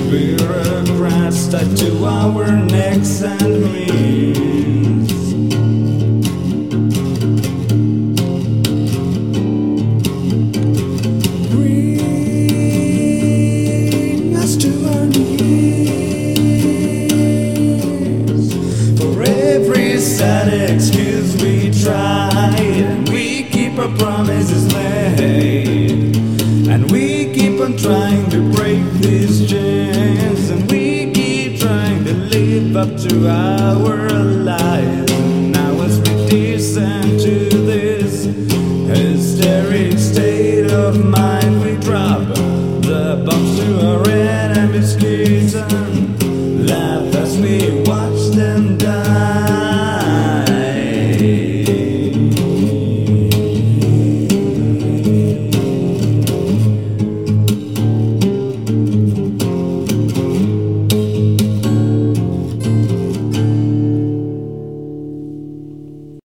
Bureaucrats tied to our necks and knees. Bring us to our knees. For every sad excuse we tried, and we keep our promises made, and we keep on trying to break these chains, and we keep trying to live up to our lives. And now as we descend to this hysteric state of mind, we drop the bombs to our enemies' kids and laugh as we watch them die.